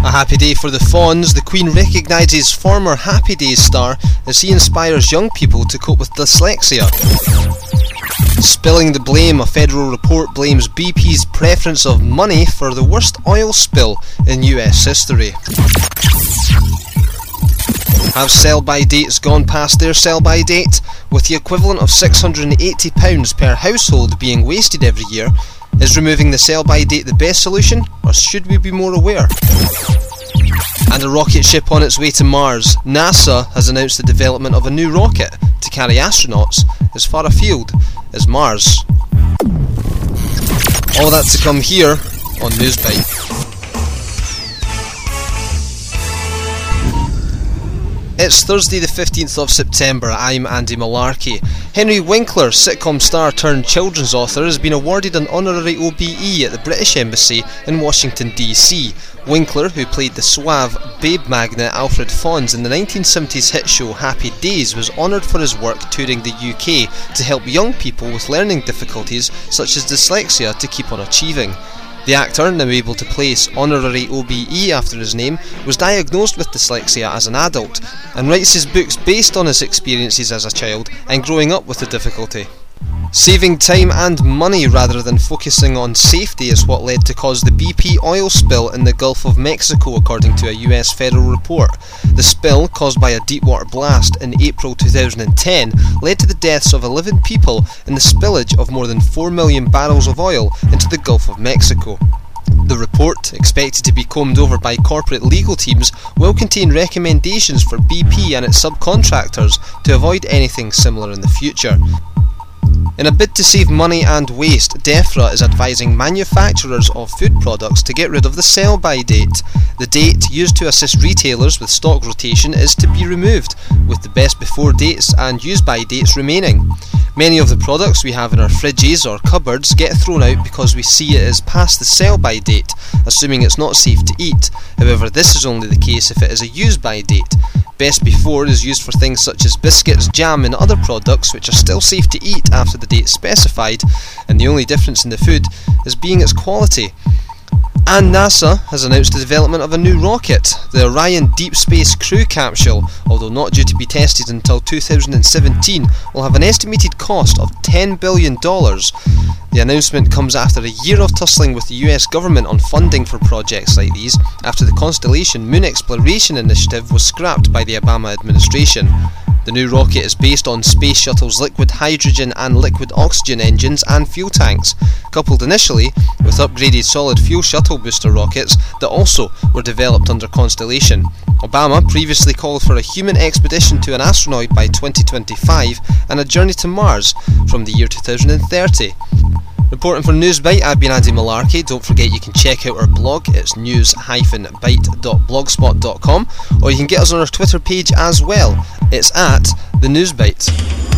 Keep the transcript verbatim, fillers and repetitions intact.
A happy day for the Fonz. The Queen recognises former Happy Days star as he inspires young people to cope with dyslexia. Spilling the blame, a federal report blames B P's preference of money for the worst oil spill in U S history. Have sell-by dates gone past their sell-by date? With the equivalent of six hundred and eighty pounds per household being wasted every year, is removing the sell-by date the best solution, or should we be more aware? And a rocket ship on its way to Mars. NASA has announced the development of a new rocket to carry astronauts as far afield as Mars. All that to come here on Newsbite. It's Thursday the fifteenth of September, I'm Andy Malarkey. Henry Winkler, sitcom star turned children's author, has been awarded an honorary O B E at the British Embassy in Washington D C. Winkler, who played the suave babe magnate Alfred Fonz in the nineteen seventies hit show Happy Days, was honoured for his work touring the U K to help young people with learning difficulties such as dyslexia to keep on achieving. The actor, now able to place honorary O B E after his name, was diagnosed with dyslexia as an adult and writes his books based on his experiences as a child and growing up with the difficulty. Saving time and money rather than focusing on safety is what led to cause the B P oil spill in the Gulf of Mexico, according to a U S federal report. The spill, caused by a deepwater blast in April two thousand ten, led to the deaths of eleven people and the spillage of more than four million barrels of oil into the Gulf of Mexico. The report, expected to be combed over by corporate legal teams, will contain recommendations for B P and its subcontractors to avoid anything similar in the future. In a bid to save money and waste, DEFRA is advising manufacturers of food products to get rid of the sell-by date. The date, used to assist retailers with stock rotation, is to be removed, with the best before dates and use-by dates remaining. Many of the products we have in our fridges or cupboards get thrown out because we see it as past the sell-by date, assuming it's not safe to eat. However, this is only the case if it is a use-by date. Best before is used for things such as biscuits, jam and other products which are still safe to eat after the date specified, and the only difference in the food is being its quality. And NASA has announced the development of a new rocket. The Orion Deep Space Crew capsule, although not due to be tested until two thousand seventeen, will have an estimated cost of ten billion dollars. The announcement comes after a year of tussling with the U S government on funding for projects like these, after the Constellation Moon Exploration Initiative was scrapped by the Obama administration. The new rocket is based on Space Shuttle's liquid hydrogen and liquid oxygen engines and fuel tanks, coupled initially with upgraded solid fuel shuttle booster rockets that also were developed under Constellation. Obama previously called for a human expedition to an asteroid by twenty twenty-five and a journey to Mars from the year two thousand thirty. Reporting for Newsbite, I've been Andy Malarkey. Don't forget you can check out our blog, it's news dash bite dot blogspot dot com, or you can get us on our Twitter page as well. It's at the Newsbite.